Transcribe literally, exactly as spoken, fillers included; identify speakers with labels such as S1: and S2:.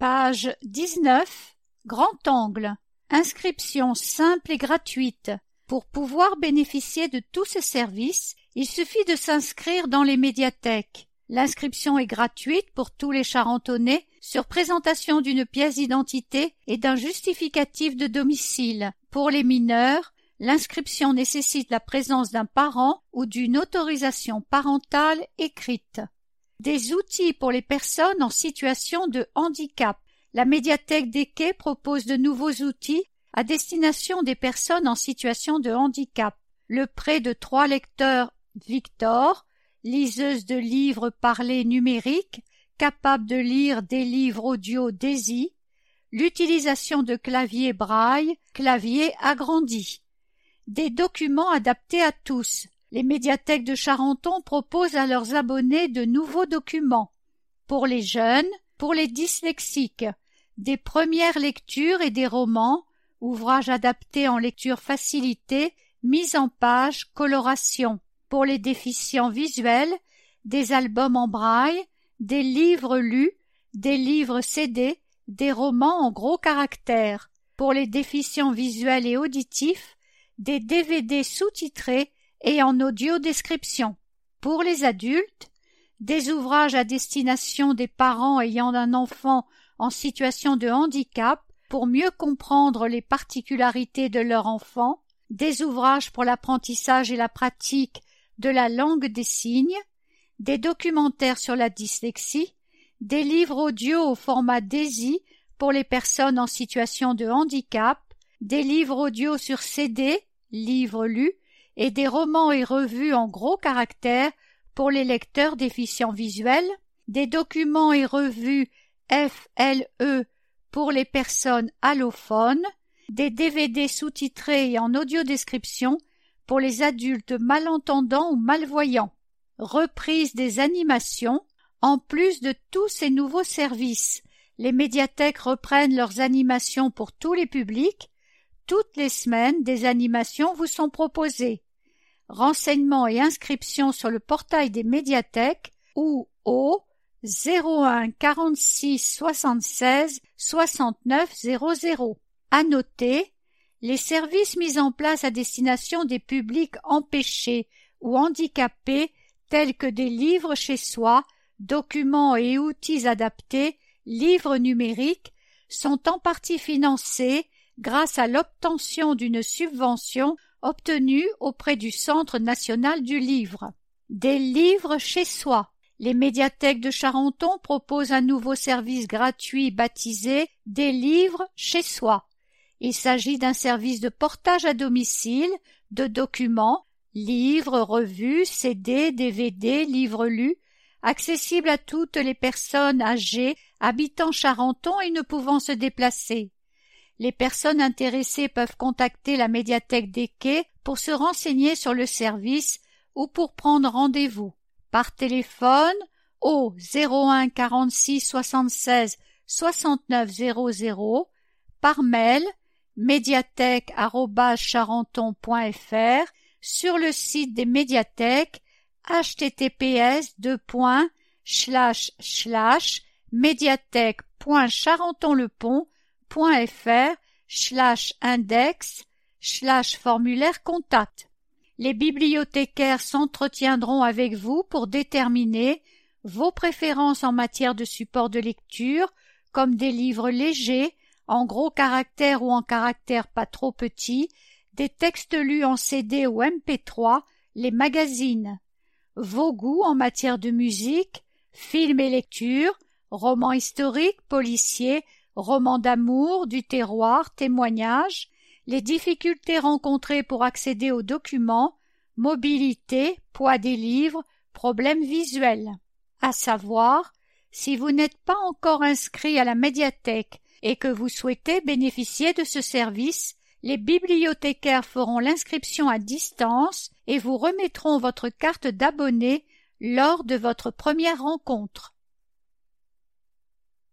S1: Page dix-neuf. Grand angle. Inscription simple et gratuite. Pour pouvoir bénéficier de tous ces services, il suffit de s'inscrire dans les médiathèques. L'inscription est gratuite pour tous les Charentonais sur présentation d'une pièce d'identité et d'un justificatif de domicile. Pour les mineurs, l'inscription nécessite la présence d'un parent ou d'une autorisation parentale écrite. Des outils pour les personnes en situation de handicap. La médiathèque des Quais propose de nouveaux outils à destination des personnes en situation de handicap. Le prêt de trois lecteurs Victor, liseuse de livres parlés numériques, capable de lire des livres audio Daisy, l'utilisation de clavier braille, clavier agrandi. Des documents adaptés à tous. Les médiathèques de Charenton proposent à leurs abonnés de nouveaux documents. Pour les jeunes, pour les dyslexiques, des premières lectures et des romans, ouvrages adaptés en lecture facilitée, mise en page, coloration. Pour les déficients visuels, des albums en braille, des livres lus, des livres C D, des romans en gros caractères. Pour les déficients visuels et auditifs, des D V D sous-titrés et en audio-description. Pour les adultes, des ouvrages à destination des parents ayant un enfant en situation de handicap pour mieux comprendre les particularités de leur enfant, des ouvrages pour l'apprentissage et la pratique de la langue des signes, des documentaires sur la dyslexie, des livres audio au format Daisy pour les personnes en situation de handicap, des livres audio sur C D, livres lus, et des romans et revues en gros caractères pour les lecteurs déficients visuels, des documents et revues F L E pour les personnes allophones, des D V D sous-titrés et en audiodescription pour les adultes malentendants ou malvoyants. Reprise des animations. En plus de tous ces nouveaux services, les médiathèques reprennent leurs animations pour tous les publics. Toutes les semaines, des animations vous sont proposées. Renseignements et inscriptions sur le portail des médiathèques ou au zéro un quarante-six soixante-seize soixante-neuf zéro zéro. À noter, les services mis en place à destination des publics empêchés ou handicapés tels que des livres chez soi, documents et outils adaptés, livres numériques, sont en partie financés grâce à l'obtention d'une subvention obtenue auprès du Centre national du livre. Des livres chez soi. Les médiathèques de Charenton proposent un nouveau service gratuit baptisé « Des livres chez soi ». Il s'agit d'un service de portage à domicile de documents, livres, revues, C D, D V D, livres lus, accessibles à toutes les personnes âgées habitant Charenton et ne pouvant se déplacer. Les personnes intéressées peuvent contacter la médiathèque des Quais pour se renseigner sur le service ou pour prendre rendez-vous. Par téléphone au zéro un quarante-six soixante-seize soixante-neuf zéro zéro, par mail médiathèque arobase charenton point f r, sur le site des médiathèques h t t p s deux points slash slash médiathèque point charentonlepont point f r slash index slash formulaire contact. Les bibliothécaires s'entretiendront avec vous pour déterminer vos préférences en matière de support de lecture, comme des livres légers, en gros caractères ou en caractères pas trop petits, des textes lus en C D ou M P trois, les magazines. Vos goûts en matière de musique, films et lecture, romans historiques, policiers, romans d'amour, du terroir, témoignages, les difficultés rencontrées pour accéder aux documents, mobilité, poids des livres, problèmes visuels. À savoir, si vous n'êtes pas encore inscrit à la médiathèque et que vous souhaitez bénéficier de ce service, les bibliothécaires feront l'inscription à distance et vous remettront votre carte d'abonné lors de votre première rencontre.